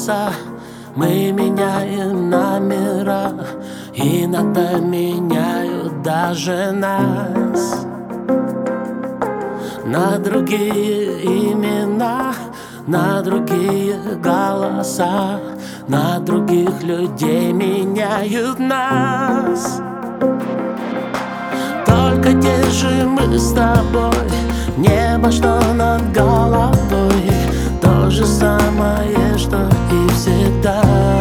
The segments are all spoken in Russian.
голоса. Мы меняем номера, иногда меняют даже нас на другие имена, на другие голоса, на других людей меняют нас. Только держим мы с тобой небо, что над головой, то же самое, что и всегда.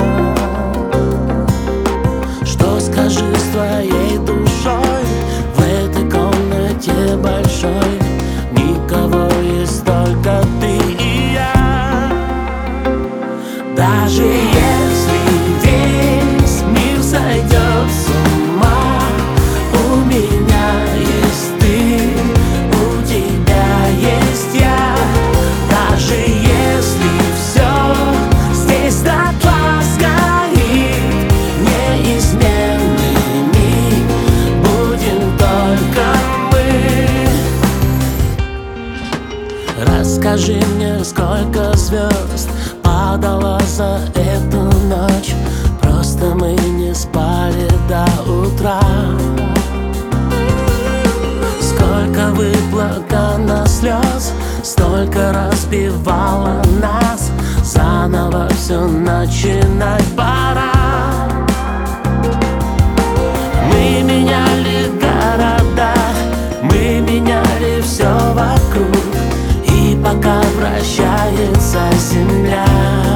Что скажи с твоей душой в этой комнате большой? Никого, есть только ты и я. Даже если весь мир сойдет с ума, у меня есть ты, у тебя есть я. Даже если все здесь дотла сгорит, неизменными будем только мы. Расскажи мне, сколько звезд падало за эту ночь. Просто мы не спали до утра. Сколько выплакано слез, столько разбивало нас. Заново все начинать пора. Мы меняли города, мы меняли все вокруг. И пока вращается земля,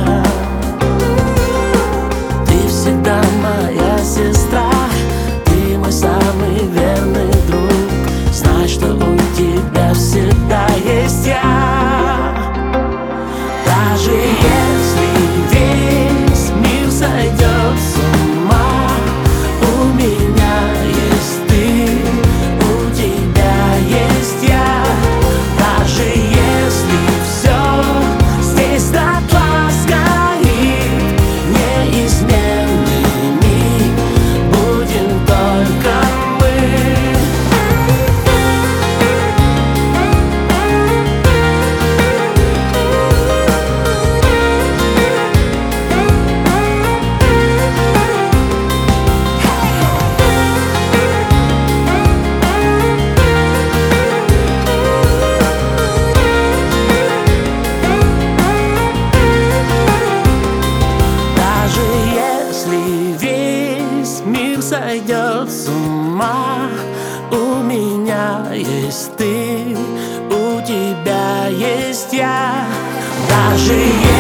ты всегда моя сестра, ты мой самый верный друг. Знай, что у тебя всегда есть я. Даже если весь мир сойдет с ума, у меня есть ты, у тебя есть я. Даже если все здесь дотла сгорит, неизменными будем только мы. Даже если весь мир сойдет с ума, у меня есть ты, у тебя есть я. Даже